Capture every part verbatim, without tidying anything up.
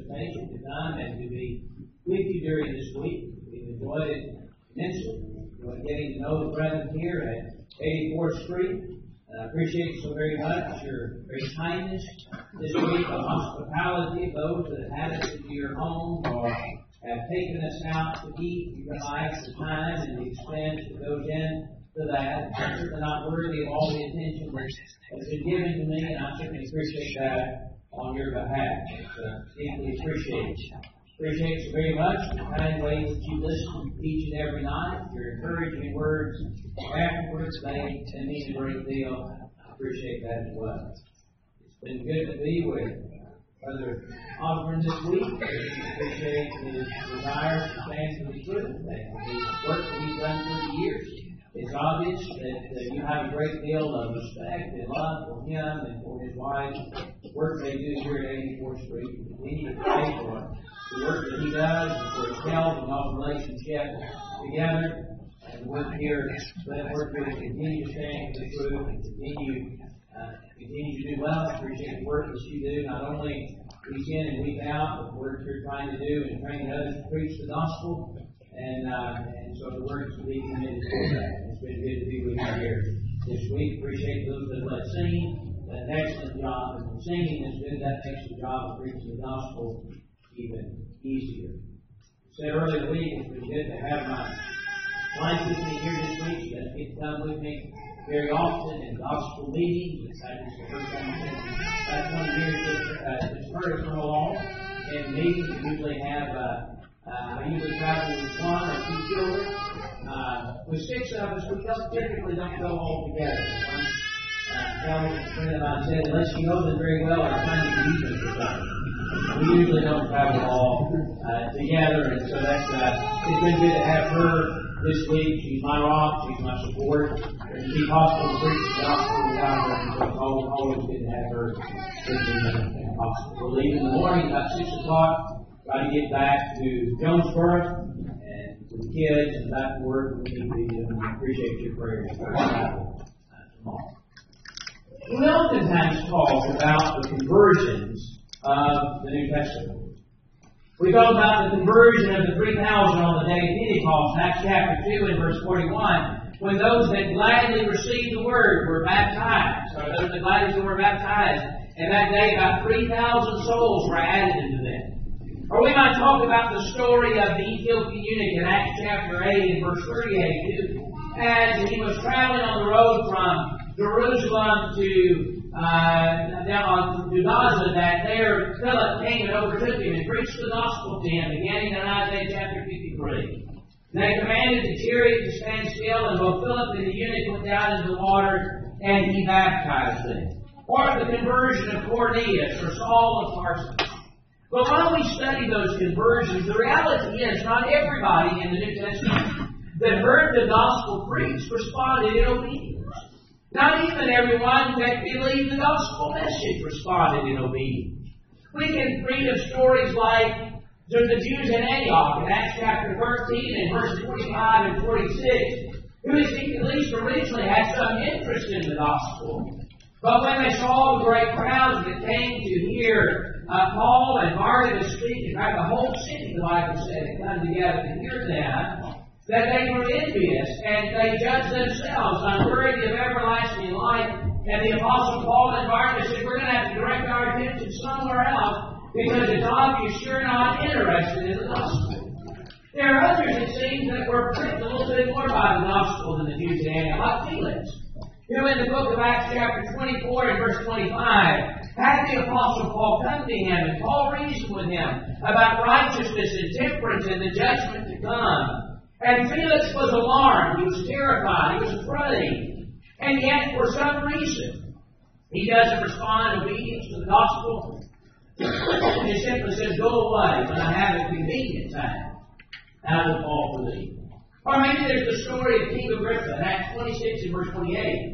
invitation to come and to be with you during this week. We've enjoyed it immensely. Enjoyed getting to know the brethren here at eighty-fourth Street. I uh, appreciate so very much your great kindness this week, the hospitality of those that have had us into your home or have taken us out to eat. You realize the time and the expense that goes in to that. I'm certainly not worthy of all the attention that's been given to me, and I certainly appreciate that on your behalf. It's uh, deeply appreciated. Appreciate you very much the kind ways that you listen each and every night. Your encouraging words afterwards, they, they mean a great deal. I appreciate that as well. It's been good to be with Brother Osborne this week. I appreciate his desire to stand for the truth and the work that he's done through the years. It's obvious that uh, you have a great deal of respect and love for him and for his wife. The work they do here at eighty-fourth Street. Continue to pray for the work that he does and for his health and all relationship together. And the work here, let work here to continue to stand for the truth and continue, uh, continue to do well. I appreciate the work that you do, not only week in and week out, but the work you're trying to do and training others to preach the gospel. And, uh, and so the work is to be committed to that. It's been good to be with you here this week. Appreciate those that let sing. Done an excellent job of singing. It's been that excellent job of preaching the gospel even easier. I said earlier in the week, it's been good to have my wife with me here this week. She doesn't get to come with me very often in gospel meetings. It's actually the first time in about twenty years that it's heard us come along. In meetings, we usually have uh, Uh, I usually travel with one or two children. Uh, with six of us, we don't, typically don't go all together. One uh, a friend of mine said, unless you know them very well, I find it easier for something. We usually don't travel all uh, together, and so that's uh, it's been good to have her this week. She's my rock, she's my support. It's impossible to preach the gospel without her, and so it's always, always good to have her preaching the gospel. We'll leave in the morning about six o'clock. Try to get back to Jonesboro and to the kids and back to work. We need to be doing. I appreciate your prayers for tomorrow. We oftentimes talk about the conversions of the New Testament. We talk about the conversion of the three thousand on the day of Pentecost, Acts chapter two and verse forty-one, when those that gladly received the word were baptized, or those that gladly were baptized, and that day about three thousand souls were added into them. Or we might talk about the story of the Ethiopian eunuch in Acts chapter eight and verse thirty-eight, as he was traveling on the road from Jerusalem to uh, down to Gaza, that there Philip came and overtook him and preached the gospel to him, beginning in Isaiah chapter fifty-three. They commanded the chariot to stand still, and both Philip and the eunuch went down into the water, and he baptized them. Or the conversion of Cornelius or Saul of Tarsus. But when we study those conversions, the reality is not everybody in the New Testament that heard the gospel preached responded in obedience. Not even everyone that believed the gospel message responded in obedience. We can read of stories like the Jews in Antioch in Acts chapter thirteen and verses forty-five and forty-six, who at least originally had some interest in the gospel. But when they saw the great crowds that came to hear uh, Paul and Barnabas speak, in fact, the whole city, the Bible said, had come together to hear them, that they were envious, and they judged themselves unworthy of everlasting life. And the Apostle Paul and Barnabas said, we're going to have to direct our attention somewhere else, because it's obvious you're not interested in the gospel. There are others, it seems, that were pricked a little bit more by the gospel than the Jews in Antioch, like Felix, who in the book of Acts chapter twenty-four and verse twenty-five had the Apostle Paul come to him, and Paul reasoned with him about righteousness and temperance and the judgment to come. And Felix was alarmed, he was terrified, he was afraid. And yet, for some reason, he doesn't respond in obedience to the gospel. He simply says, go away when I have a convenient time. I will fall for thee. Or maybe there's the story of King Agrippa in Acts twenty-six and verse twenty-eight.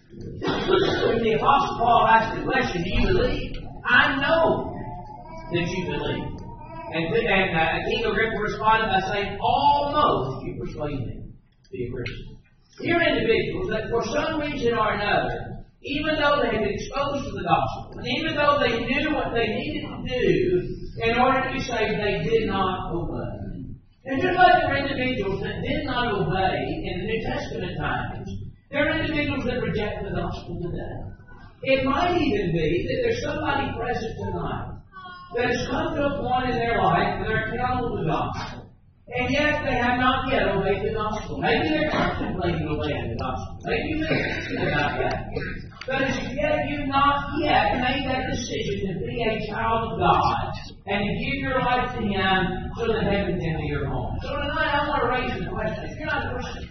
When the Apostle Paul asked the question, do you believe? I know that you believe. And, and uh, King Agrippa responded by saying, almost you persuade me to be a Christian. Here are individuals that for some reason or another even though they had been exposed to the gospel, and even though they knew what they needed to do in order to be saved, they did not obey. And just like there are individuals that did not obey in the New Testament times, there are individuals that reject the gospel today. It might even be that there's somebody present tonight that has come to a point in their life where they're accountable to the gospel, and yet they have not yet obeyed the gospel. Maybe they're contemplating obeying the gospel. Maybe they're thinking about that. But as yet you've not yet made that decision to be a child of God and to give your life to Him so that heaven's into your home. So tonight I want to raise the question. If you're not a Christian,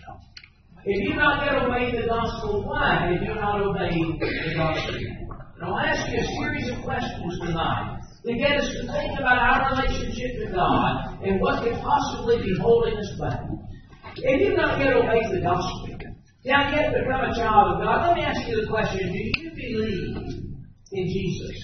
if you've not yet obeyed the gospel, why have you not obeyed the gospel? And I'll ask you a series of questions tonight to get us to think about our relationship to God and what could possibly be holding us back. If you've not yet obeyed the gospel, not yet become a child of God, let me ask you the question, do you believe in Jesus?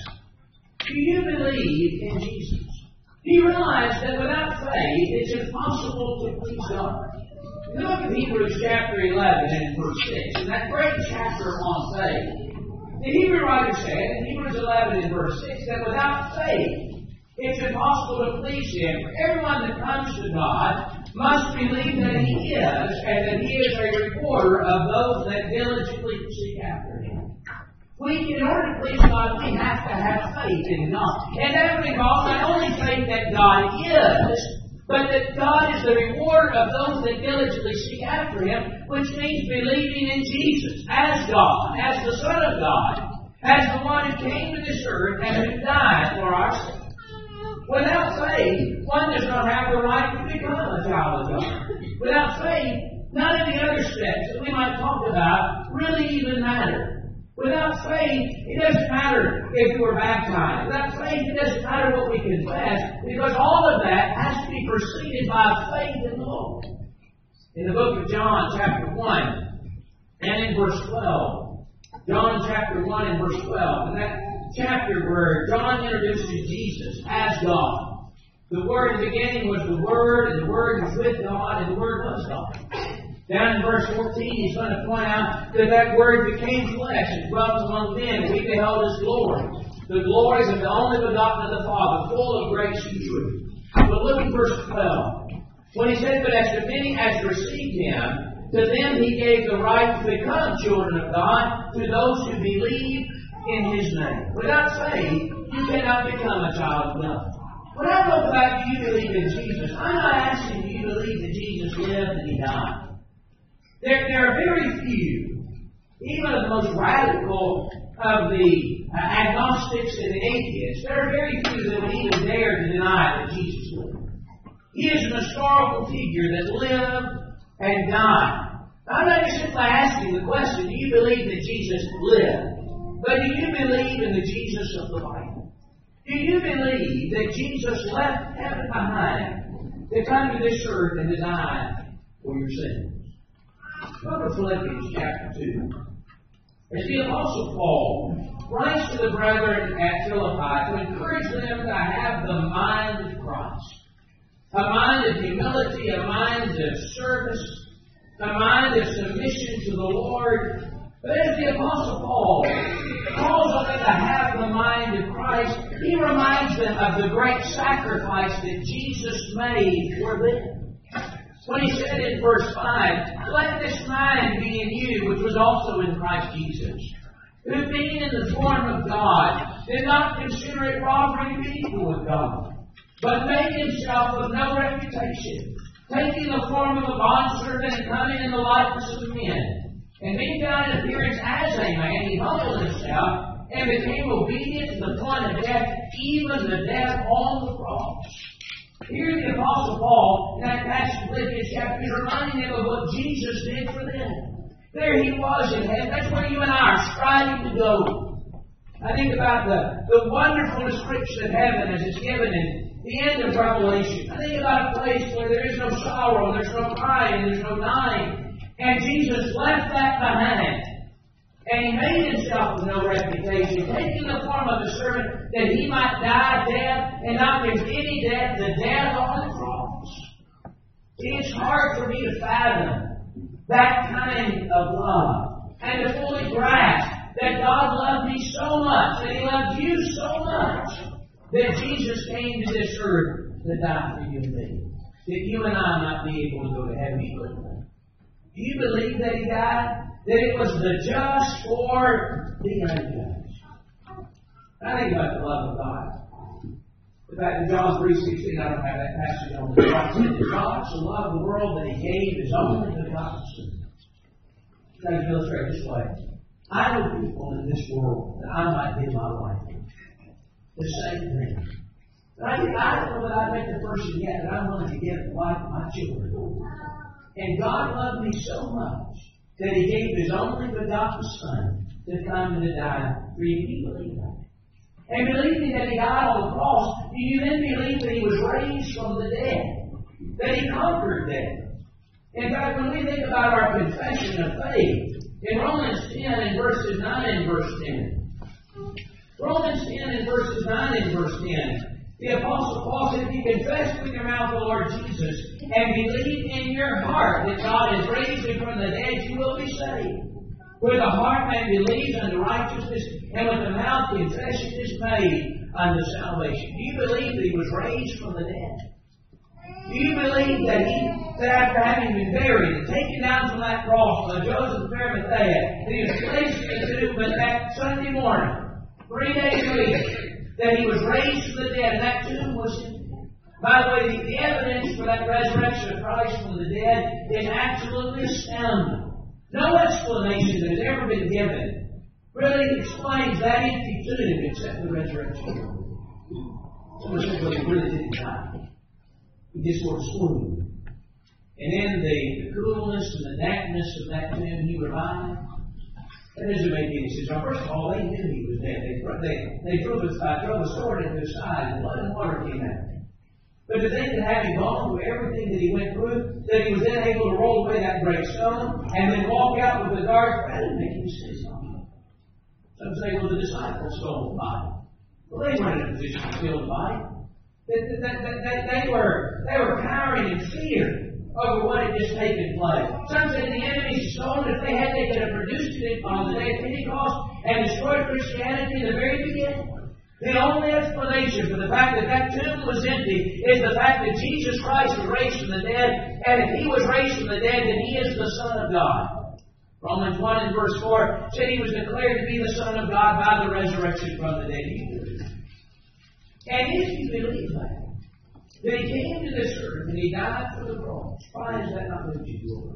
Do you believe in Jesus? Do you realize that without faith, it's impossible to please God? Look at Hebrews chapter eleven and verse six, and that great chapter on faith. The Hebrew writer said in Hebrews eleven and verse six that without faith, it's impossible to please Him. For everyone that comes to God must believe that He is, and that He is a rewarder of those that diligently seek after Him. We, in order to please God, we have to have faith in God. And that involves not only faith that God is, but that God is the rewarder of those that diligently seek after Him, which means believing in Jesus as God, as the Son of God, as the one who came to this earth and who died for our sins. Without faith, one does not have the right to become a child of God. Without faith, none of the other steps that we might talk about really even matter. Without faith, it doesn't matter if we're baptized. Without faith, it doesn't matter what we confess, because all of that has to be preceded by faith in the Lord. In the book of John, chapter one, and in verse twelve, John chapter one and verse twelve, and that chapter where John introduces Jesus as God. The Word in the beginning was the Word, and the Word was with God, and the Word was God. Down in verse fourteen, he's going to point out that that Word became flesh and dwelt among men, and we beheld His glory. The glories of the only begotten of the Father, full of grace and truth. But look at verse twelve. When he said, but as to many as received Him, to them He gave the right to become children of God, to those who believe in His name. Without faith, you cannot become a child of God. When I look about, do you believe in Jesus? I'm not asking, do you believe that Jesus lived and He died? There, there are very few, even of the most radical of the uh, agnostics and the atheists, there are very few that would even dare to deny that Jesus lived. He is an historical figure that lived and died. I'm not just simply asking the question, do you believe that Jesus lived? But do you believe in the Jesus of the Bible? Do you believe that Jesus left heaven behind to come to this earth and to die for your sins? Go to Philippians chapter two. As the Apostle Paul writes to the brethren at Philippi to encourage them to have the mind of Christ. A mind of humility, a mind of service, a mind of submission to the Lord. But as the Apostle Paul calls on them to have the mind of Christ, he reminds them of the great sacrifice that Jesus made for them. When he said in verse five, let this mind be in you, which was also in Christ Jesus, who being in the form of God, did not consider it robbery to be equal with God, but made Himself of no reputation, taking the form of a bondservant and coming in the likeness of men. And being found in appearance as a man, He humbled Himself and became obedient to the point of death, even the death on the cross. Here the Apostle Paul, in that passage of Philippians chapter, is reminding them of what Jesus did for them. There He was in heaven. That's where you and I are striving to go. I think about the, the wonderful description of heaven as it's given in the end of Revelation. I think about a place where there is no sorrow, there's no crying, there's no dying. And Jesus left that behind. And He made Himself of no reputation, taking the form of a servant that He might die death, and not with any death, the death on the cross. See, it's hard for me to fathom that kind of love, and to fully grasp that God loved me so much, that He loved you so much, that Jesus came to this earth to die for you and me, that you and I might be able to go to heaven. Do you believe that He died? That it was the just for the unjust? I think about the love of God. In fact, in John three sixteen, I don't have that passage on the right. It said that God so loved the world that He gave His only begotten Son. Let me illustrate this way. I know people in this world that I might give my life to. The same thing. But I, I don't know that I've met the person yet that I'm willing to give the life of my children. And God loved me so much that He gave His only begotten Son to come and to die for you. Do you believe that? And believing that He died on the cross, do you then believe that He was raised from the dead? That He conquered death? In fact, when we think about our confession of faith, in Romans ten and verses nine and verse ten, Romans ten and verses nine and verse ten, the Apostle Paul said, if you confess with your mouth the Lord Jesus and believe in your heart that God has raised Him from the dead, you will be saved. With the heart man believes unto righteousness, and with the mouth confession is made unto salvation. Do you believe that He was raised from the dead? Do you believe that He, that after having been buried and taken down from that cross by Joseph of Arimathea, that He was placed in the tomb, but that Sunday morning, three days later, that He was raised from the dead, and that tomb was empty? By the way, the, the evidence for that resurrection of Christ from the dead is absolutely astounding. No explanation that has ever been given really explains that empty tomb except the resurrection. Someone said, well, He really didn't die. He just sort of swooned. And in the, the coolness and the dampness of that tomb, He revived. That doesn't make any sense. Now, first of all, they knew He was dead. They, they, they drove, a, uh, drove a sword into His side, and blood and water came out. But to think that having gone through everything that He went through, that He was then able to roll away that great stone and then walk out with the guards, that didn't make any sense. Some say, well, the disciples stole the body. Well, they weren't in a position to steal the body. They, they, they, they, were, they were cowering in fear over what had just taken place. Some said the enemy's stone, if they had, they could have produced it on the day of Pentecost and destroyed Christianity in the very beginning. The only explanation for the fact that that tomb was empty is the fact that Jesus Christ was raised from the dead, and if He was raised from the dead, then He is the Son of God. Romans one and verse four said He was declared to be the Son of God by the resurrection from the dead. You believe that? And if you believe that, that He came to this earth and He died for the cross, why is that not what you do?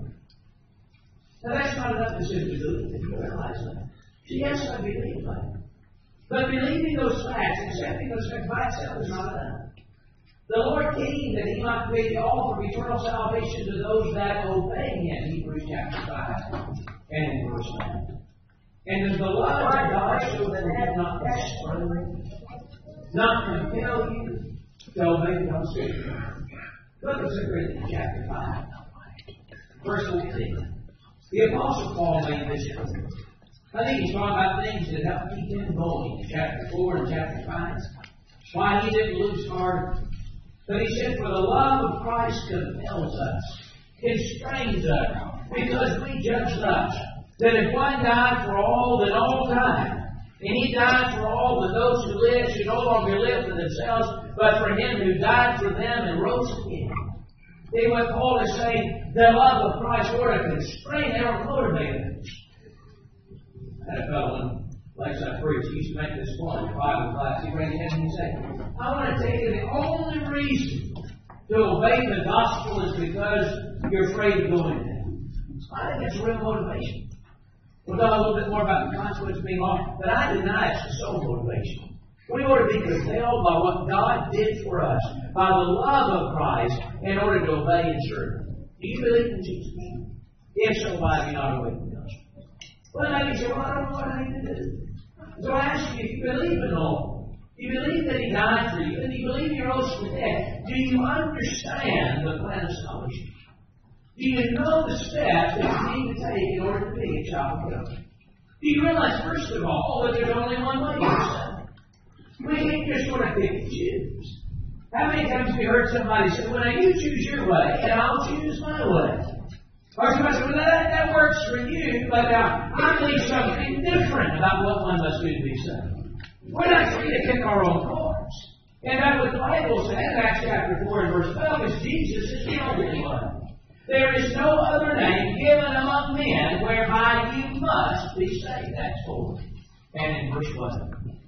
Now that's not enough to simply believe it. You realize that. Yes, I believe that. But believing those facts, accepting those facts by itself is not enough. The Lord came that He might create the offer of eternal salvation to those that obey Him. Hebrews chapter five and in verse nine. And does the love of God show that it had not constrained, not compel you to obey God's Scripture? Look at Second Corinthians chapter five, verse fourteen. The Apostle Paul made this statement. I think he's talking about things that help keep him going in chapter four and chapter five. Why he didn't lose heart. But he said, for the love of Christ compels us, constrains us, because we judge thus, that if one died for all, then all died. And He died for all, that those who live should no longer live for themselves, but for Him who died for them and rose again. See what Paul is saying, the love of Christ ought to constrain our motivators. I had a fellow in place I preached. He used to make this point in Bible class. He raised his hand and he said, I want to tell you the only reason to obey the gospel is because you're afraid of going there. I think it's a real motivation. We'll talk a little bit more about the consequence of being wrong, but I deny it's the sole motivation. We ought to be compelled by what God did for us, by the love of Christ, in order to obey and serve Him. Do you believe in Jesus? If so, why have you not obeyed the gospel? Well, maybe you say, well, I don't know what I need to do. So I ask you, if you believe in the Lord, do you believe that He died for you, and do you believe He rose from the dead, do you understand the plan of salvation? Do you know the steps that you need to take in order to be a child of God? Do you realize, first of all, that there's only one way to be saved? We can't just sort of pick and choose. How many times have you heard somebody say, well, now you choose your way, and I'll choose my way? Or somebody says, well, that, that works for you, but uh, I believe something different about what one must do to be saved. We're not free to pick our own course. And that's what the Bible says, Acts chapter four and verse twelve, is Jesus is the only one. There is no other name given among men whereby you must be saved. That's four. And in verse one.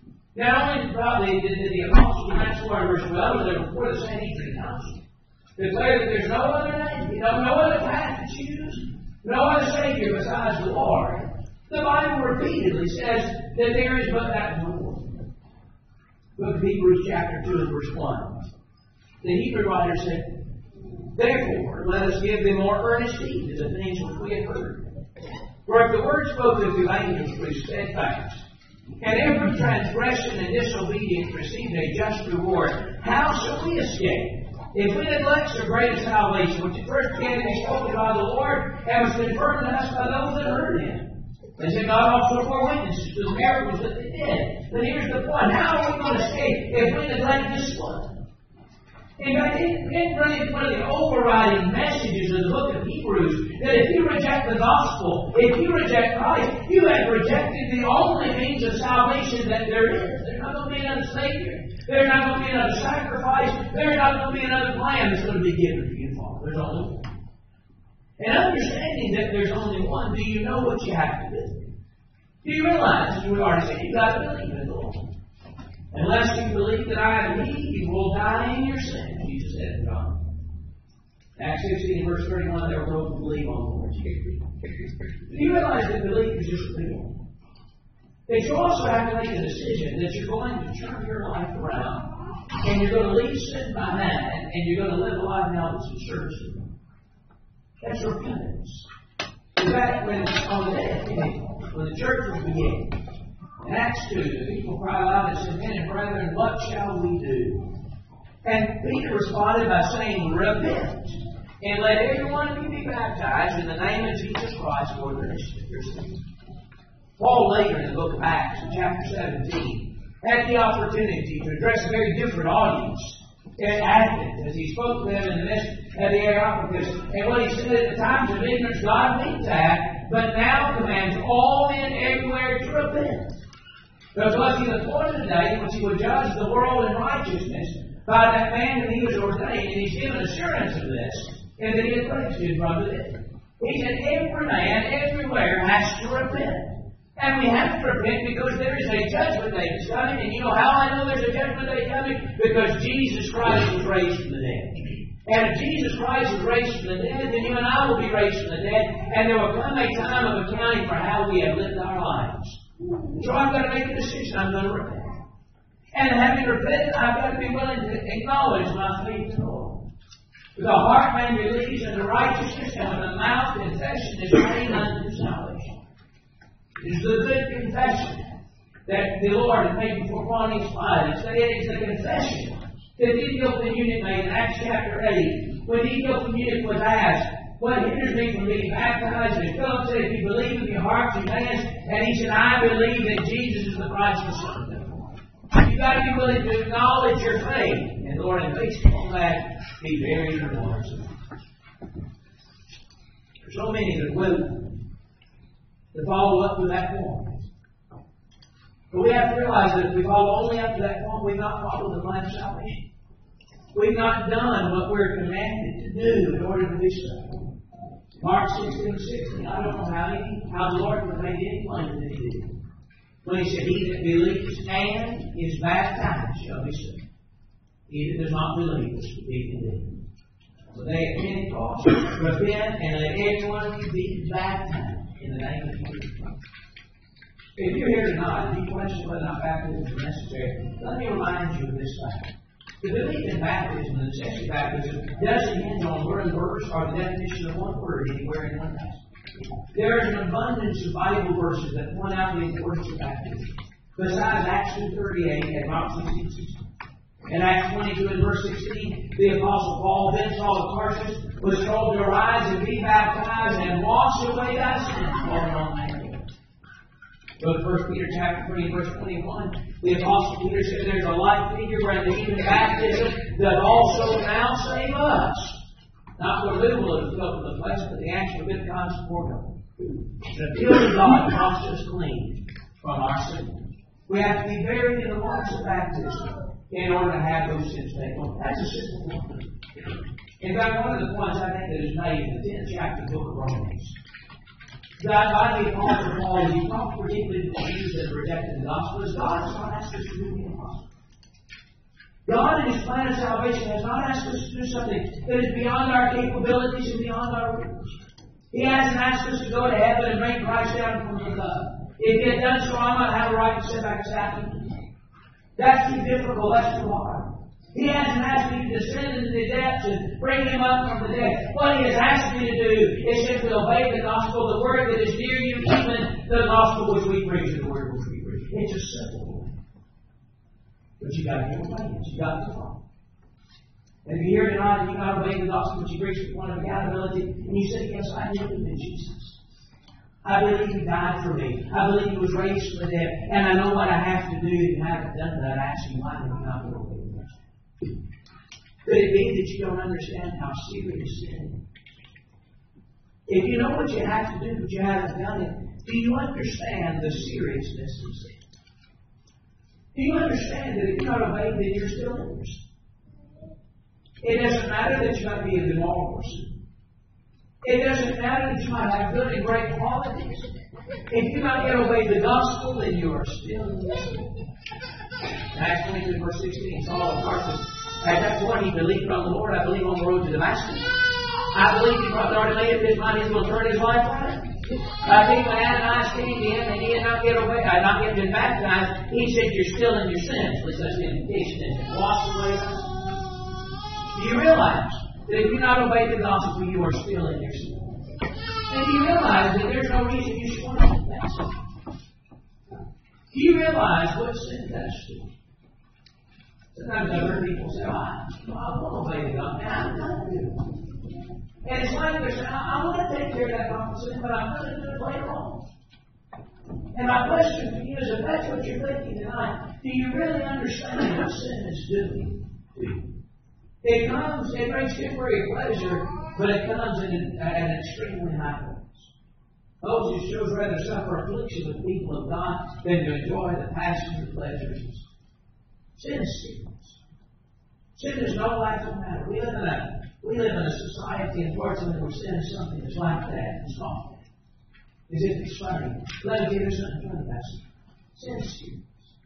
Not only probably did the apostles in Acts four and verse twelve, but they were before the Sanhedrin Council. Declare that there's no other name, you know, no other path to choose, no other Savior besides the Lord. The Bible repeatedly says that there is but that one Lord. Look at Hebrews chapter two and verse one. The Hebrew writer said, therefore, let us give them more earnest heed to the things which we have heard. For if the word spoken through angels was steadfast, and every transgression and disobedience received a just reward, how shall we escape? If we neglect so great a salvation, which at first began to be spoken by the Lord, and was confirmed to us by those that heard Him, and said God also bore witnesses to the miracles that they did. But here's the point: how are we going to escape if we neglect this one? In fact, it, it really is one of the overriding messages of the book of Hebrews that if you reject the gospel, if you reject Christ, you have rejected the only means of salvation that there is. There's not going to be another Savior. There's not going to be another sacrifice. There's not going to be another plan that's going to be given to you, Father. There's only one. And understanding that there's only one, do you know what you have to do? Do you realize, as we already said, you've got to believe in the Lord. Unless you believe that I am He, you will die in your sin, Jesus said in John. Acts sixteen, verse thirty-one, they were told to believe on the Lord Jesus. Do you realize that belief is just belief? That you also have to make a decision that you're going to turn your life around, and you're going to leave sin behind, and you're going to live a life now that's in service to Him. That's repentance. In fact, when on the day of Pentecost, when the church was beginning, in Acts two, the people cried out and said, men and brethren, what shall we do? And Peter responded by saying, repent, and let every one of you be baptized in the name of Jesus Christ for your sins. Paul later in the book of Acts, in chapter seventeen, had the opportunity to address a very different audience in Athens as he spoke to them in the midst of the Areopagus. And what he said, at the times of ignorance, God means that, but now commands all men everywhere to repent. Because he was appointed a day in which he would judge the world in righteousness by that man whom he was ordained, and he's given assurance of this, and that he has raised him from the dead. He said, every man everywhere has to repent. And we have to repent because there is a judgment day that's coming. And you know how I know there's a judgment day coming? Because Jesus Christ was raised from the dead. And if Jesus Christ was raised from the dead, then you and I will be raised from the dead. And there will come a time of accounting for how we have lived our lives. So I've got to make a decision. I'm going to repent. And having repented, I've got to be willing to acknowledge my faith in the Lord. With the heart man believes in the righteousness, and with the mouth confession is made unto salvation. It is the good confession that the Lord has made before Pontius Pilate. So it is the confession that the Ethiopian eunuch made in Acts chapter eight. When the Ethiopian eunuch was asked, what hinders me from being baptized? And Philip said, if you believe in your heart, you can. And he said, I believe that Jesus is the Christ, the Son of God. You've got to be willing to acknowledge your faith. And Lord, and based upon that, be very rewards. There's so many that will to follow up to that point. But we have to realize that if we follow only up to that point, we've not followed the plan of salvation. We've not done what we're commanded to do in order to be saved. Mark sixteen sixteen, I don't know how, he, how the Lord would have made any plain than He did. When He said, he that believes and is baptized shall be saved. He that does not believe is to be condemned. So they at Pentecost, repent and let every one of you be baptized in the name of Jesus Christ. If you're here tonight and you question whether or not baptism is necessary, let me remind you of this fact. The belief in baptism, the necessity of baptism, doesn't hinge on one verse or the definition of one word anywhere in one passage. There is an abundance of Bible verses that point out the importance of baptism. Besides Acts two thirty-eight and Mark sixteen sixteen. In Acts twenty-two and verse sixteen, the Apostle Paul, then Saul of Tarsus, was told to arise and be baptized and wash away thy sins, falling on thy head. Go to First Peter chapter three, verse twenty-one. The Apostle Peter said there's a like figure where the even baptism does also now save us. Not for removal of the filth of the flesh, but the actual good conscience for God. The appeal to God washes us clean from our sins. We have to be buried in the waters of baptism in order to have those sins taken away. That's a simple one. In fact, one of the points I think that is made in the tenth chapter of the book of Romans, God, by the Apostle Paul, as he talks particularly to the Jews that have rejected the gospel, is God has not asked us to do the impossible. God, in His plan of salvation, has not asked us to do something that is beyond our capabilities and beyond our reach. He hasn't asked us to go to heaven and bring Christ down from above. If He had done so, I might have a right to sit back and say, that's too difficult, that's too hard. He hasn't asked me to descend into the depths and bring Him up from the dead. What He has asked me to do is simply obey the gospel, the word that is near you, even the gospel which we preach, and the word which we preach. It's a simple one. But you got to get obedience. You got to follow. And if you're here tonight and you got to obey the gospel which you preach with one of accountability, and you say, yes, I believe in Jesus. I believe He died for me. I believe He was raised from the dead. And I know what I have to do. If you haven't done that, I actually might have not been obeying. Could it be that you don't understand how serious sin is? If you know what you have to do, but you haven't done it, do you understand the seriousness of sin? Do you understand that if you're not obeyed, then you're still in your sin? It doesn't matter that you might be a moral person. It doesn't matter that you might have good and great qualities. If you might yet obey the gospel, then you are still in your sin. Acts twenty-two, verse sixteen, Saul of Tarsus. At that point, he believed on the Lord. I believe on the road to Damascus. I believe he probably already made up his mind he's going to turn his life around. I think when Ananias came to him and he had not yet obeyed, had not yet been baptized, he said, "You're still in your sins." Which that's the indication is washed away. Do you realize that if you not obey the gospel, you are still in your sin? And do you realize that there's no reason you should want to do that sin? Do you realize what sin does to you? Sometimes I've heard people say, oh, I won't obey God. Man, I'm not doing it. And it's like they're saying, I want to take care of that wrong sin, but I'm going to do it later on. And my question for you is, if that's what you're thinking tonight, do you really understand what sin is doing to you? It comes, it brings temporary pleasure, but it comes in an, at an extremely high price. Moses shows rather suffer affliction with the people of God than to enjoy the passion and pleasures. Sin is serious. Sin is no laughing matter. We live in a we live in a society, unfortunately, where sin is something that's like that. It's not. As if it's funny. Let me give you something funny about sin. Sin is serious.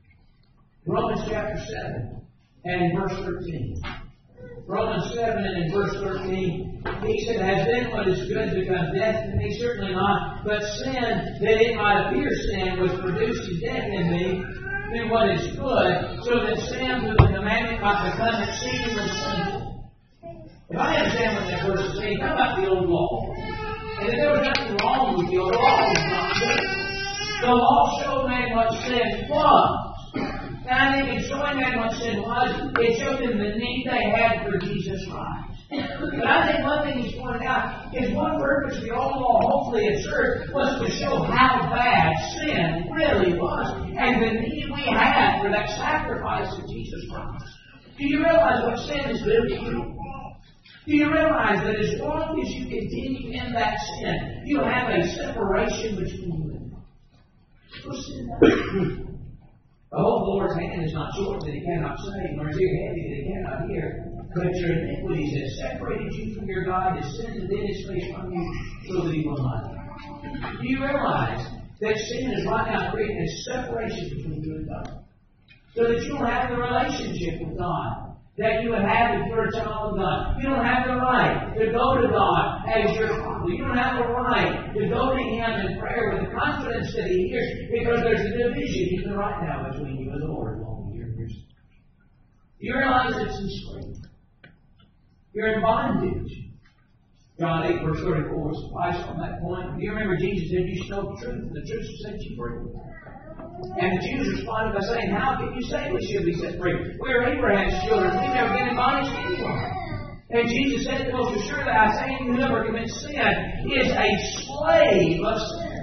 Romans chapter seven and in verse thirteen. Romans seven and in verse thirteen, he said, "Has then what is good become death to me? Certainly not. But sin, that it might appear sin, was produced as death in me. In what is good, so that sin through the commandment might become exceedingly sinful." If I understand what that verse is saying, how about the old law? And if there was nothing wrong with the old law, it was not good. The law showed man what sin was. And I think in showing man what sin was, it showed them the need they had for Jesus Christ. But I think one thing he's pointed out is one purpose of the old law, hopefully it served, was to show how bad sin really was and the need we had for that sacrifice of Jesus Christ. Do you realize what sin is doing to you? Do you realize that as long as you continue in that sin, you have a separation between you and God? What's sin does? The whole Lord's hand is not short that He cannot save, nor is He heavy that He cannot hear. But your iniquities have separated you from your God, has sinned and hid His face from you, so that He will not. Do you realize that sin is right now creating a separation between you and God? So that you don't have the relationship with God that you would have if you were a child of God. You don't have the right to go to God as your Father. You don't have the right to go to Him in prayer with the confidence that He hears, because there's a division even right now between you and the Lord while we hear yours. You realize it's enslaved. You're in bondage. John eight, verse thirty-four was twice on that point. Do you remember Jesus said, "You know the truth, and the truth will set you free"? And the Jews responded by saying, "How can you say we should be set free? We're Abraham's children. We've never been in bondage to anyone." And Jesus said, "Most assuredly I say to you, whoever commits sin is a slave of sin."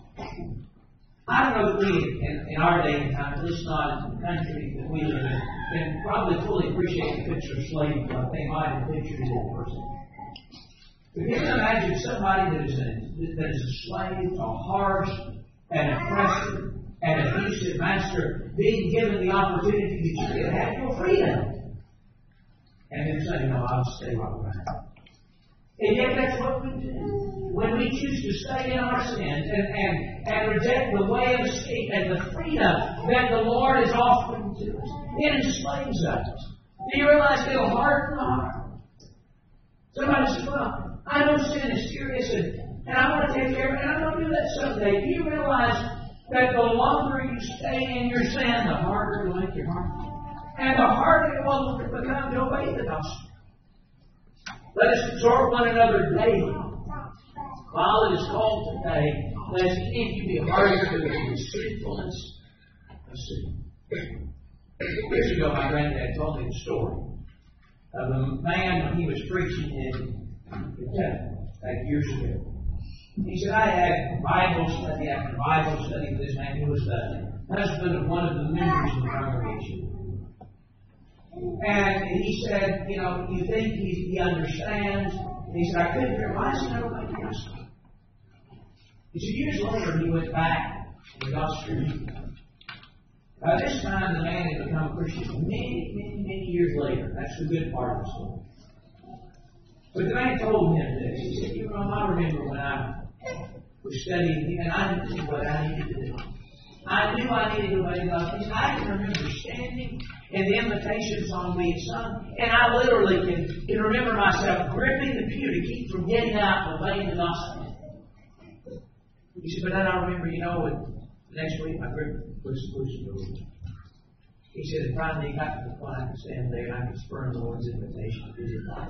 I don't know that we, in, in our day and time, at least not in the country that we live in, can probably fully appreciate the picture of slavery like they might have pictured it in person. But you can imagine somebody that is, a, that is a slave, a harsh, an oppressive, an abusive master being given the opportunity that you can have your freedom. And then saying, no, I'll stay right around. And yet that's what we do. When we choose to stay in our sins and, and, and reject the way of escape and the freedom that the Lord is offering to us, it enslaves us. Do you realize it'll harden the heart? Somebody says, well, I know sin is serious and, and I want to take care of it and I'm going to do that someday. Do you realize that the longer you stay in your sin, the harder it will make your heart? And the harder it will become to obey the gospel. Let us exhort one another daily. While it is called today, let us continue to be harder to the sinfulness of sin. Years ago, my granddad told me the story of a man when he was preaching in Kentucky, like years ago. He said, I had Bible study after Bible study with this man who was the husband of one of the members of the congregation. And he said, you know, you think he, he understands? And he said, I couldn't hear. Why is he never going to gospel? He said, years later, he went back to the gospel. By this time, the man had become a Christian many, many, many years later. That's the good part of the story. But the man told him this. He said, you know, I remember when I was studying, and I knew what I needed to do. I knew I needed to obey God. He said, I can remember standing in the invitation song being sung, and I literally can, can remember myself gripping the pew to keep from getting out and obeying the gospel. He said, but then I remember, you know, the next week my grip was loose. He said, and finally he got to the point I could stand there and I could spurn the Lord's invitation to his life.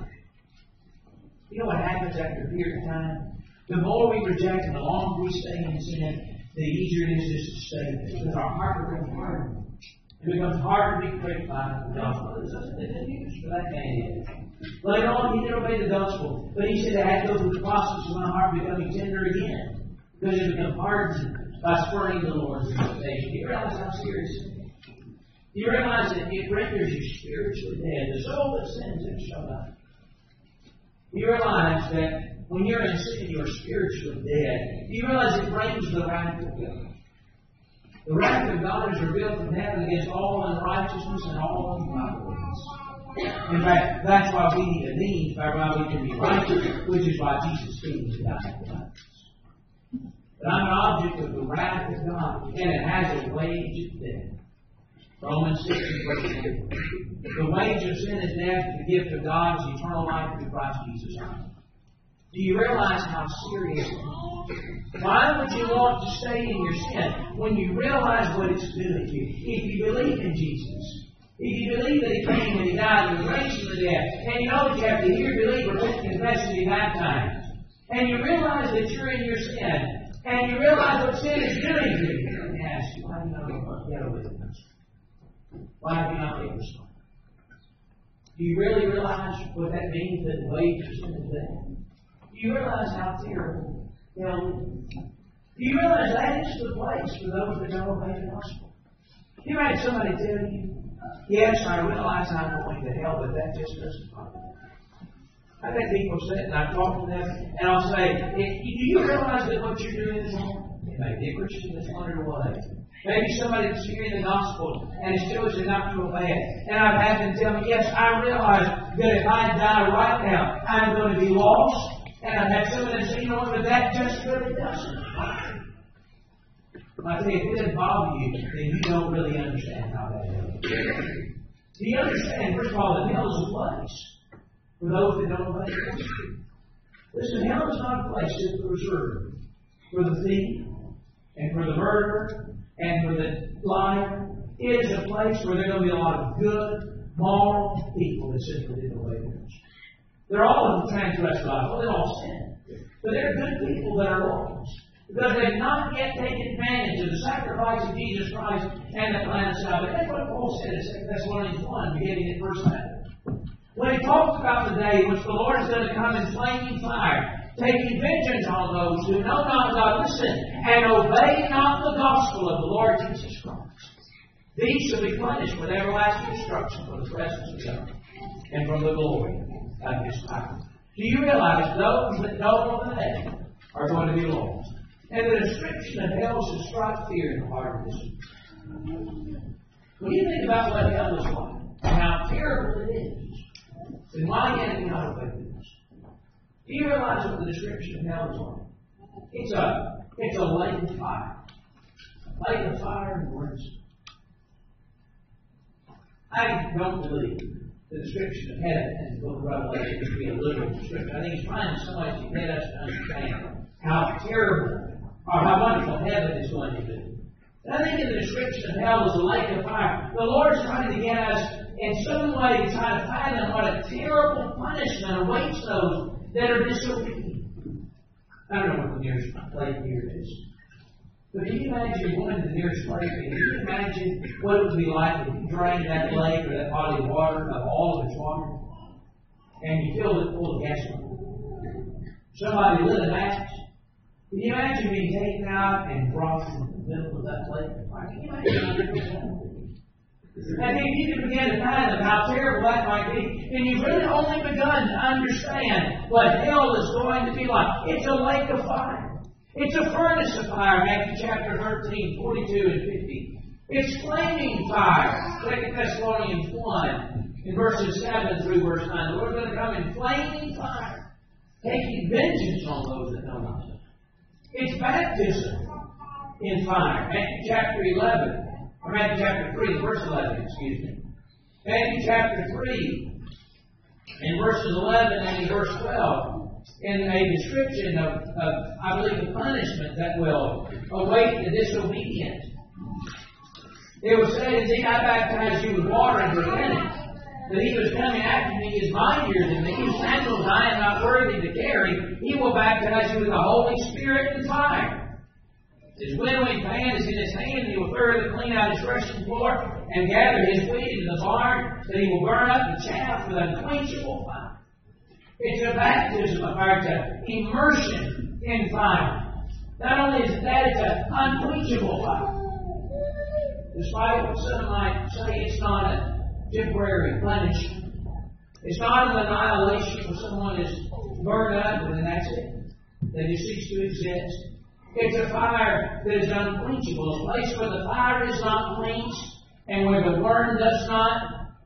You know what happens after a period of time? The more we reject and the longer we stay in sin, the easier it is just to stay there. Because our heart becomes harder. It becomes harder to be pricked by the gospel. There's nothing that used for that man. Later on, he did obey the gospel. But he said it had to go through the process of my heart becoming tender again. Because it becomes hardened by spurning the Lord's invitation. Do you realize how serious it is? Do you realize that it renders you spiritually dead? The soul that sins, it shall die. Do you realize that when you're in sin, you're spiritually dead? Do you realize it brings the wrath of God? The wrath of God is revealed from heaven against all unrighteousness and all ungodliness. In fact, that's why we need a means by why we can be righteous, which is why Jesus came to die for us. But I'm an object of the wrath of God, and it has a wage of death. Romans six verse two. The wage of sin is death, the gift of God is eternal life through Christ Jesus. Do you realize how serious it is? Why would you want to stay in your sin when you realize what it's doing to you? If you believe in Jesus, if you believe that He came and He died and was raised from the dead, and you know that you have to hear, believe, repent, confess, and be baptized, and you realize that you're in your sin, and you realize what sin is doing to you, let me ask you, why do you not get away with this? Why have you not taken this? Do you really realize what that means, that the wage of sin is death? Do you realize how terrible hell is? Do you realize that is the place for those that don't obey the gospel? You had somebody tell you, yes, I realize I'm going to hell, but that just doesn't bother me. I've had people sit and I talk to them, and I'll say, do you realize that what you're doing is wrong? It may be a Christian that's wandered away. Maybe somebody that's hearing the gospel and is still choosing not to obey it. And I've had them tell me, yes, I realize that if I die right now, I'm going to be lost. And I've had some of them say, you know what, but that just really doesn't bother me. I tell you, if it doesn't bother you, then you don't really understand how that is. Do you understand, first of all, that hell is a place for those that don't obey the gospel? Listen, hell is not a place that's reserved for the thief and for the murderer and for the liar. It is a place where there are going to be a lot of good, moral people that simply didn't obey the gospel. They're all in the transgressed life. Well, they all sin. But there are good people that are lost. Because they've not yet taken advantage of the sacrifice of Jesus Christ and the plan of salvation. That's what Paul said in Second Thessalonians one, beginning at verse seven. When he talks about the day which the Lord is going to come in flaming fire, taking vengeance on those who know not God, listen, and obey not the gospel of the Lord Jesus Christ. These shall be punished with everlasting destruction from the presence of God and from the glory of His power. Do you realize those that don't obey are going to be lost? And the description of hell should strike fear in the heart of this one. When you think about what hell is like, and how terrible it is, then why can't we not obey this? Do you realize what the description of hell is like? It's a, it's a lake of fire. Lake of fire and brimstone. I don't believe the description of heaven in the book of Revelation to be a literal description. I think it's trying in some ways to get us to understand how terrible or how wonderful heaven is going to be. And I think in the description of hell is a lake of fire. The Lord's trying to get us in some way to try to fathom what a terrible punishment awaits those that are disobedient. I don't know what the nearest lake here is. But can you imagine going to the nearest lake? Can you imagine what it would be like if you drained that lake or that body of water of all of its water and you filled it full of gasoline? Somebody lit a match. Can you imagine being taken out and dropped in the middle of that lake? Can you imagine? And if you can begin to fathom how terrible that might be, then you've really only begun to understand what hell is going to be like. It's a lake of fire. It's a furnace of fire, Matthew chapter thirteen, forty-two and fifty. It's flaming fire, Second Thessalonians one, in verses seven through verse nine. The Lord's going to come in flaming fire, taking vengeance on those that know not. It's baptism in fire, Matthew chapter eleven, or Matthew chapter three, verse eleven, excuse me. Matthew chapter three, in verses eleven and in verse twelve. In a description of, of, I believe, the punishment that will await the disobedient. It was said, as I baptized you with water and repentance, that he was coming after me is mightier than me, whose sandals I am not worthy to carry. He will baptize you with the Holy Spirit and fire. His winnowing pan is in his hand, and he will thoroughly clean out his threshing floor and gather his wheat into the barn, that he will burn up the chaff with unquenchable fire. It's a baptism of fire. It's an immersion in fire. Not only is it that, it's an unquenchable fire. Despite what some might say, it's not a temporary punishment. It's not an annihilation where someone is burned up and that's it. That he ceases to exist. It's a fire that is unquenchable. A place where the fire is not quenched and where the worm does not.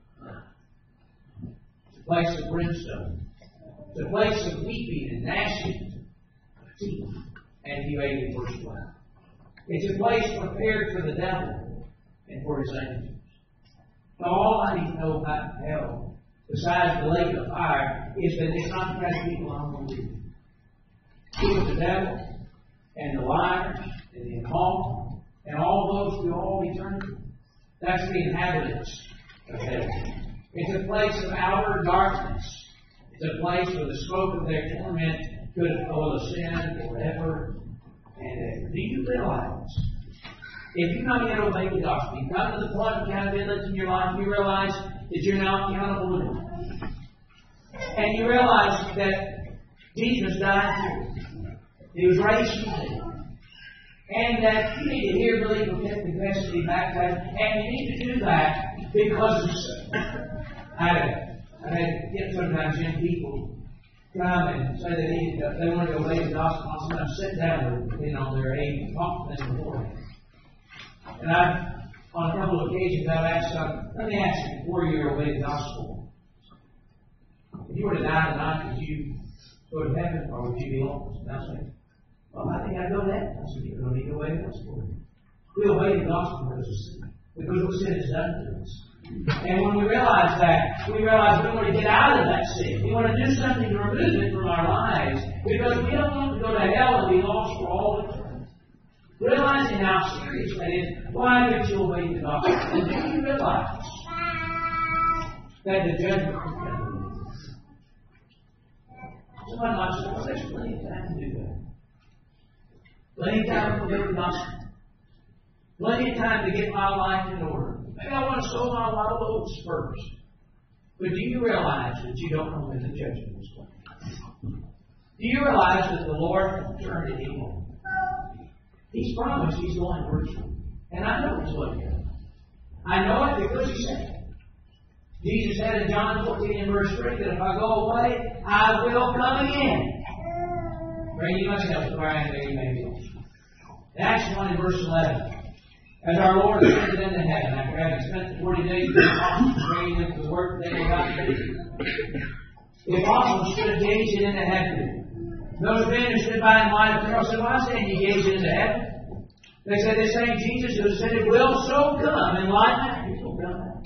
It's a place of brimstone. It's a place of weeping and gnashing of teeth. Matthew eight and verse twelve. It's a place prepared for the devil and for his angels. So all I need to know about hell, besides the lake of fire, is that it's not the kind of people I'm going to be. It's the devil and the liars and the immoral and all those through all eternity. That's the inhabitants of heaven. It's a place of outer darkness. It's a place where the smoke of their torment could full of sin forever and ever. Do you realize, if you've not yet obeyed the gospel, you come to the point of accountability in your life, you realize that you're now accountable to God. And you realize that Jesus died for you. He was raised from the dead. And that you need to hear, believe, repent, confess, and be baptized. And you need to do that because of sin. I I had get sometimes young people come and say they need to, they want to obey the gospel. I'll sometimes sit down with them on their age and talk to them beforehand. And I, on a couple of occasions, I've asked them, let me ask you, before you obey the gospel, if you were to die tonight, would you go to heaven or would you be lost? And I say, well, I think I'd go to heaven. I said, you don't need to obey the gospel. We obey the gospel because of sin. Because what sin has done to us. And when we realize that, we realize we want to get out of that sin. We want to do something to remove it from our lives because we don't want to go to hell and be lost for all eternity. Realizing how serious that is, why would you obey the gospel? And do you realize that the judgment will come? Somebody might say, well, there's plenty of time to do that. Plenty of time to obey the gospel. Plenty of time to get my life in order. Maybe I want to sow my wild oats first. But do you realize that you don't know when the judgment is coming? Do you realize that the Lord from eternity will? He's promised He's going to you. And I know He's going to. I know it because He said it. Jesus said in John fourteen and verse three that if I go away, I will come again. Bring you much help where I am, there you may be. Acts one and verse eleven. As our Lord ascended into heaven, after having spent the forty days with the apostles praying with the work that they were about to do, the apostles stood gazing into heaven. Those men who stood by in light of peril said, why stand ye gazing into heaven? They said, this same Jesus who said it will so come in like that. He will come.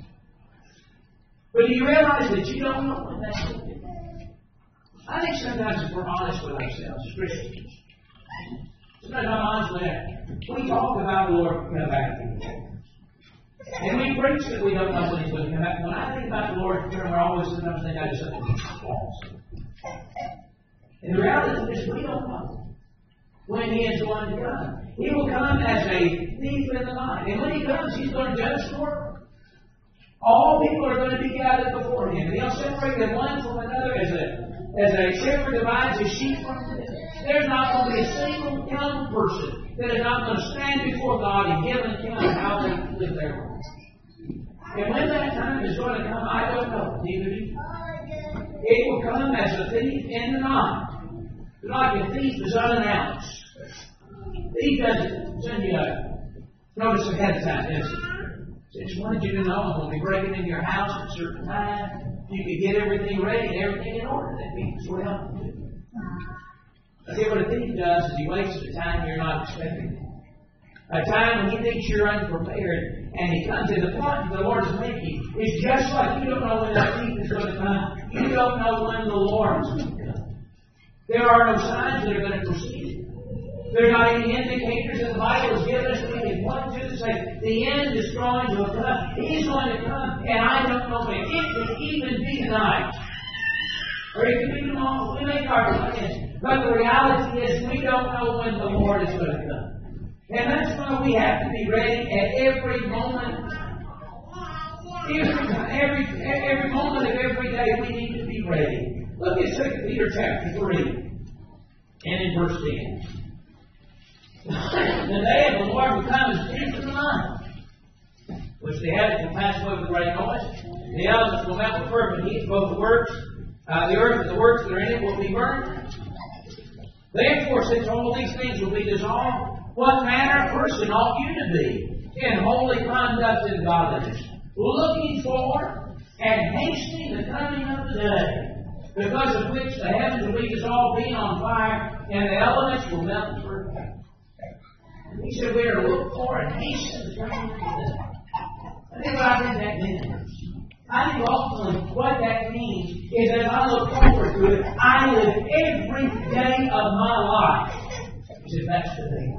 But do you realize that you don't know when that's going to be? I think sometimes if we're honest with ourselves as Christians, sometimes I'm honest with that, we talk about the Lord coming back again. And we preach that we don't know when He's going to come back. When I think about the Lord, we're always sometimes think I do something false. And the reality is we don't know when He is going to come. He will come as a thief in the night. And when He comes, He's going to judge the world. All people are going to be gathered before Him. And He'll separate them one from another as a, as a shepherd divides his sheep from the goats. There's not going to be a single young person that is not going to stand before God and give an account of how they live their lives. And when that time is going to come, I don't know. Neither do you. It will come as a thief in the night. Like a thief is unannounced. Thief doesn't send you a notice ahead of time, does he? Just wanted you to know I'm going to be breaking into your house at a certain time. You can get everything ready and everything in order. That means what else to do. I see what a thief does is he waits at a time you're not expecting. A time when he thinks you're unprepared, and he comes in. The point the Lord is making is just like you don't know when that thief is going to come. You don't know when the Lord is going to come. There are no signs that are going to precede it. There are not any indicators that the Bible has given us that we can point to and say, the end is going to come. He's going to come, and I don't know when. It could even be tonight. Or it could be tomorrow. We make our plans. But the reality is we don't know when the Lord is going to come. And that's why we have to be ready at every moment. Every, every, every moment of every day we need to be ready. Look at Second Peter chapter three. And in verse ten. The day of the Lord will come as thief in the night, which the heavens will pass away with great noise. The elements will melt with fervent heat. Both the works, uh, the earth and the works that are in it will be burned. Therefore, since all these things will be dissolved, what manner of person ought you to be in holy conduct and godliness, looking for and hastening the coming of the day, because of which the heavens will be dissolved, being on fire, and the elements will melt with fervent heat. He said we are to look for and hasten the coming of the day. I think what I think that means. I think ultimately what that means is that as I look forward to it, I live every day of my life. He said that's the day.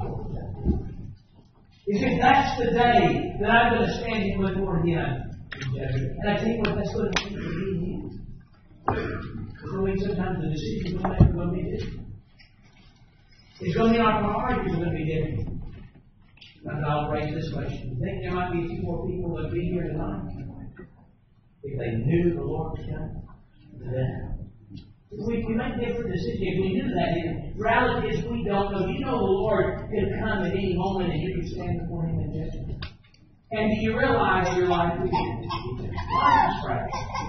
He said that's the day that I'm going to stand in before Him. And I tell you what, that's going to be for you. Because I mean, sometimes the decisions we make are going to be different. It's going to be our priorities are going to be different. And I'll raise this question. You think there might be a few more people that would be here tonight if they knew the Lord was coming? Then we can make different decisions. If we knew that, the reality is we don't know. You know the Lord could come at any moment and you can stand before Him in judgment. And do you realize your life is right?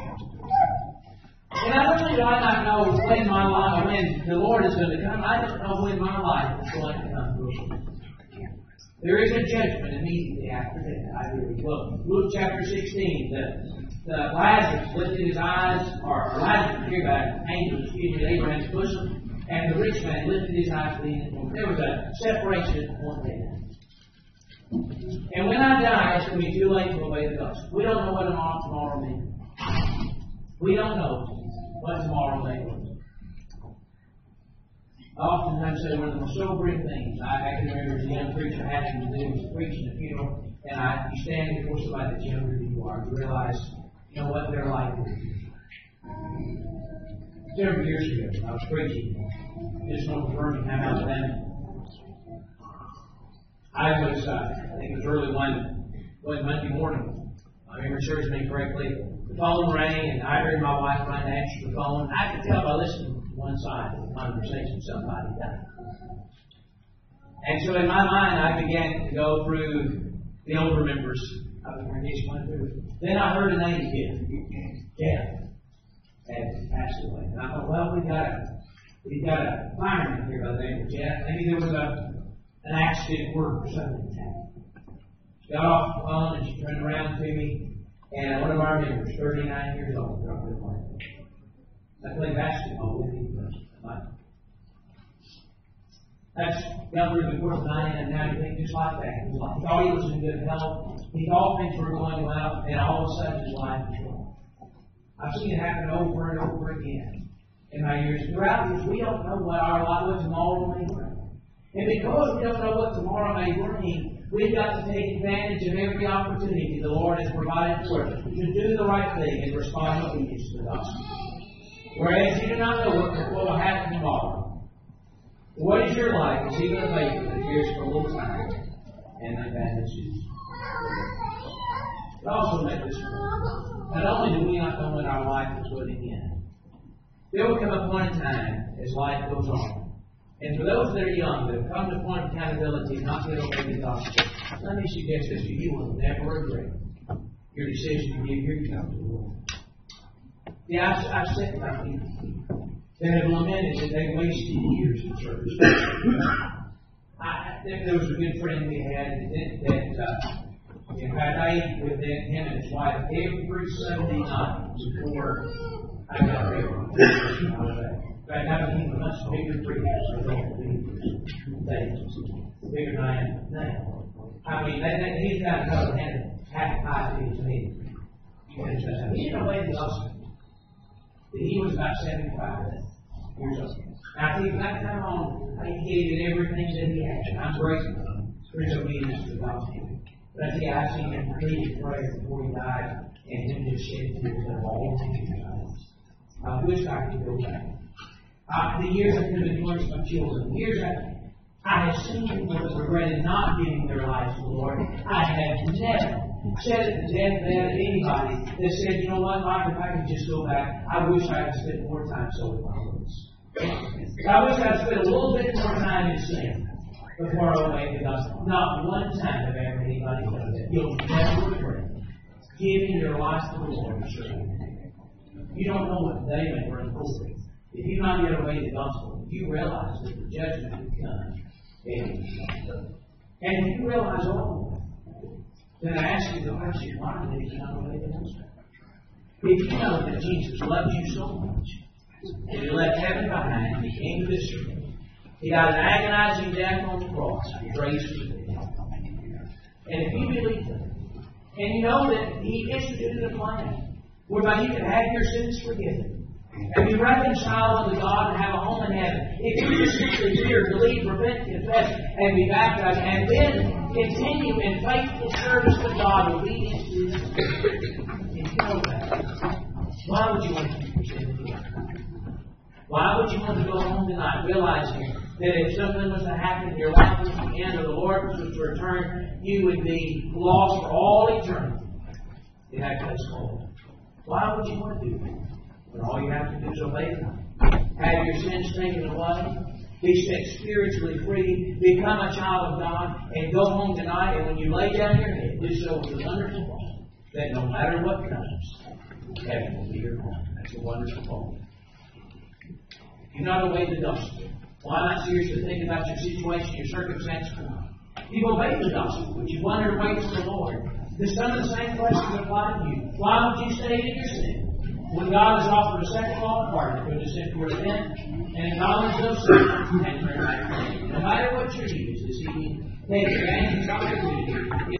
And not only do I not know when my life, when the Lord is going to come, I don't know when my life is going to come. There is a judgment immediately after death. I believe. Well, Luke chapter sixteen, the, the Lazarus lifted his eyes, or Lazarus, here back, angel, excuse me, Abraham's bosom, and the rich man lifted his eyes, leaning forward. There was a separation at one day. And when I die, it's going to be too late to obey the gospel. We don't know what tomorrow, tomorrow means. We don't know what tomorrow may look. I oftentimes say one of the most sobering things I, I can remember as a young preacher having to do was preaching a funeral, and I you stand before somebody that's younger than you are, you realize, you know what they're like. Several years ago, I was preaching just north of Birmingham, Alabama. I was, uh, I think it was early one, one Monday morning. I remember serving me correctly. The phone rang, and I heard my wife trying to answer the phone. I could tell by listening to one side of the conversation somebody died. And so in my mind, I began to go through the older members I was rendition went through. Then I heard a name again. Jeff. And passed away. And I thought, well, we got a we got a fireman here by the name of Jeff. Maybe there was a an accident at work or something in town. She got off the phone and she turned around to me, and one of our members, thirty-nine years old, dropped in the morning. I played basketball with him. That's younger than the nine, and now you think just like that. He thought he was in good health. He thought things were going well, and all of a sudden his life was wrong. I've seen it happen over and over again in my years. Throughout this, we don't know what our life, what tomorrow may bring. And because we don't know what tomorrow may bring, we've got to take advantage of every opportunity the Lord has provided for us to do the right thing and respond to obedience to the gospel. Whereas you do not know what will happen tomorrow. What is your life? Is He going to make it that here's for a little time and the advantages? But also make this point. Not only do we not know when our life is going to end, there will come a point in time as life goes on. And for those that are young, that have come to a point of accountability and not get obey the gospel, let me suggest this to you. You will never regret your decision to give your account to the Lord. Yeah, I've, I've said about people that have lamented that they wasted years in church. I, there, there was a good friend we had that, that uh, in fact, I ate with him and his wife every Sunday night before I got married. In fact, I became a much bigger preacher, so I don't believe bigger than I am now. I mean, that, that, he's got another hand, half pie to his head. He didn't obey the gospel. He was about seventy-five years old. Now, see, that time on, he gave it everything that he had. And I'm grateful for his obedience to the gospel. But I tell you, I've seen him plead prayer before he died, and him just shed tears of all his I wish I could go back. Uh, the years I could have influenced my children, the years I, I have seen people that regretted not giving their lives to the Lord. I have never said it to deathbed of anybody that said, you know what, Mike, if I could just go back, I wish I had spent more time so with my words. I wish I had spent a little bit more time in sin before I obeyed the gospel. Not one time have ever anybody done that. You'll never regret giving your life to the Lord. You don't know what day may bring forward. If you might get obey the gospel, you realize that the judgment will come. And if you realize all then I ask you the question, why did you not obey the gospel? If you know that Jesus loved you so much, and He left heaven behind, He came to this earth, He died an agonizing death on the cross, and raised from the dead. And if you believe that, and you know that He instituted a plan whereby you can have your sins forgiven, and be reconciled unto God and have a home in heaven. If you just simply hear, believe, repent, confess, and be baptized, and then continue in faithful service to God, obedience to His Word. If you know that, why would you want to keep your sin forgiven? Why would you want to go home tonight realizing that if something was to happen in your life was the end, or the Lord was to return, you would be lost for all eternity in that place called? Why would you want to do that? When all you have to do is obey them. Have your sins taken away. Be set spiritually free. Become a child of God. And go home tonight. And when you lay down your head, do so with a wonderful thought that no matter what comes, heaven will be your home. That's a wonderful thought. If you not obey the gospel, why not seriously think about your situation, your circumstance? You've obeyed the gospel, but you wonder wait for the Lord. There's some of the same questions apply to you. Why would you stay in your sin? When God has offered a second law of pardon, to simply repent and acknowledge those sins and turn back. No matter what your use is, He takes advantage of your duty.